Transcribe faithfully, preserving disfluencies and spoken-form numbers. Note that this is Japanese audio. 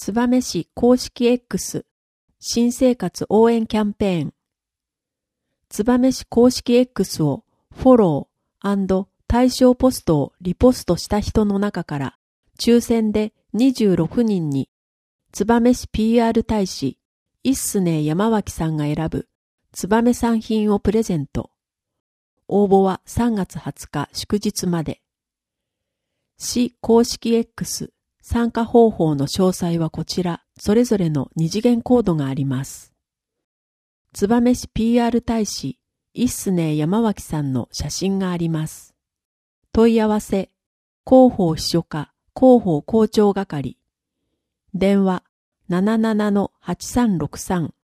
燕市公式 X 新生活応援キャンペーン。燕市公式 X をフォロー&対象ポストをリポストした人の中から抽選でにじゅうろくにんに燕市 ピーアール 大使一スネ山脇さんが選ぶ燕産品をプレゼント。応募はさんがつはつか祝日まで。市公式 X参加方法の詳細はこちら、それぞれの二次元コードがあります。燕市 ピーアール 大使、一スネ山脇さんの写真があります。問い合わせ、広報秘書課、広報校長係。電話、ななななのはちさんろくさん。